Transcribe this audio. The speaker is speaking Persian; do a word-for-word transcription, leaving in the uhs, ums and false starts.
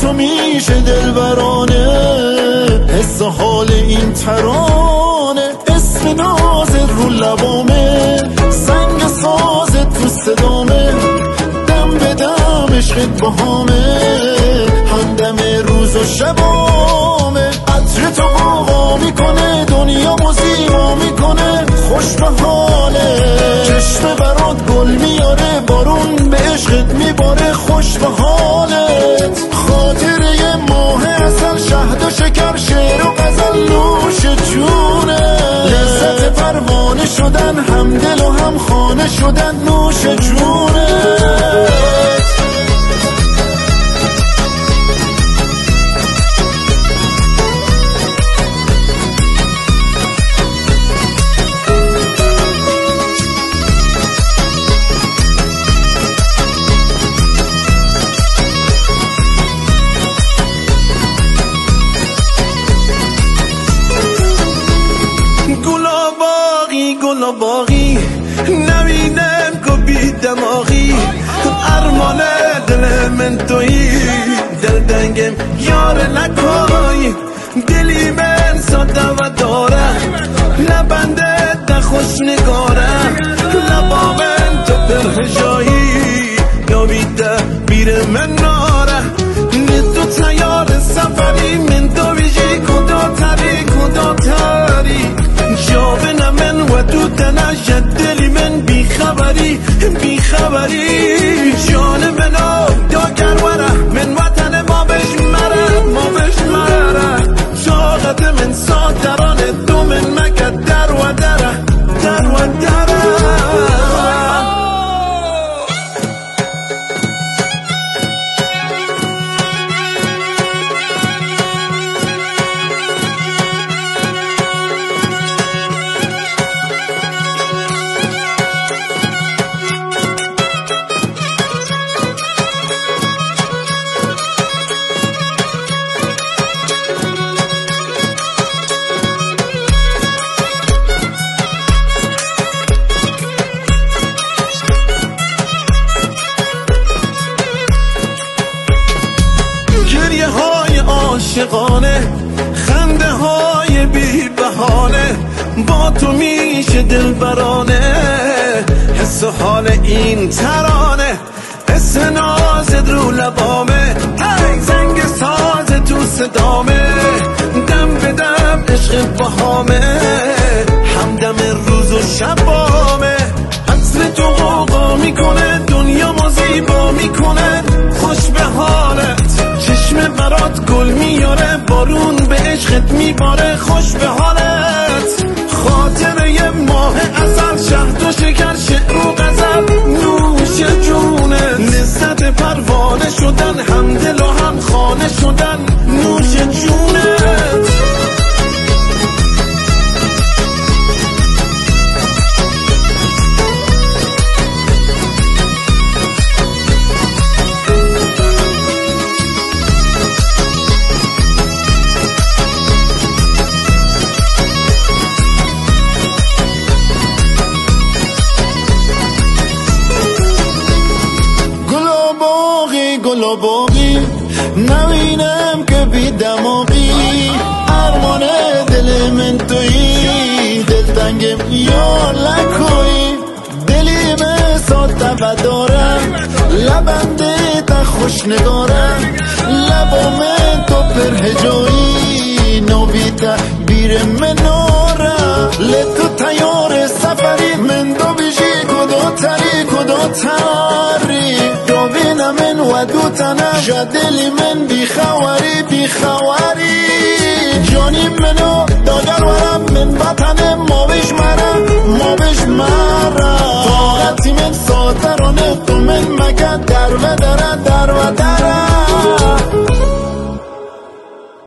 تو میشه دلبرانه، حس حال این ترانه، اسم نازت رو لبامه، سنگ سازت تو صدامه، دم به دم عشقت باهامه، همدم روز و شبامه، عطر تو قوقا میکنه دنیامو زیبا میکنه، خوش به حاله چشم برات گل میاره، بارون به عشقت میباره، خوش به حالت، خاطره یه ماه اصل، شهد و شکر، شعر و غزل نوش جونه، لذت پروانه شدن، هم دل و هم خانه شدن، نوش جونه. گل باقی نبینم که بی دماغی، ارمان دل من تویی، دل دنگم یار نکوی، دلی من ساده و داره، لبنده ده خوش نگاره، لبا من تو پر جایی، نویده بیر من ناره، تو تیار سفری، من تو بیجی کدا تری کدا تری، جابن من و تو تنجد، دلی من بیخبری بیخبری، جان منو داگر وره، من وطن ما بش مره ما بش مره، طاقت من ساترانه، تو من مکد در و دره در و دره. گریه های عاشقانه، خنده های بی بهانه، با تو میشه دلبرانه، حس و حال این ترانه، حس نازت رو لبامه، ای زنگ ساز تو صدامه، دم به دم عشق باهامه، همدم روز و شبامه، عطر تو قوقا میکنه دنیا زیبا میکنه، خوش به حالت چشم برات گل میاره، بارون به عشقت میباره، خوش به حالت، خاطره یه ماه اصل، شهد و شکر، شعر و غزل نوش جونه، لذت پروانه شدن، هم دل و هم خانه شدن، نوش جونت. گل و باقی نبینم که بی دماغی، ارمان دل من تویی، دل تنگم یار لکوی، دلی من ساده و دارم، لبنده تا خوش نگارم، لبا من تو پر هجایی، نویده بیر مناره، لتو تیار سفری، من دو بیشی کدو تری کدو تری، دوبینم من و دو تنه، جدلی من بیخواری بیخواری، جانی منو داگر ورم، من وطن ما بش مرم ما بش مرم، طاقتی من ساترانه، تو من مگه در و در در و در.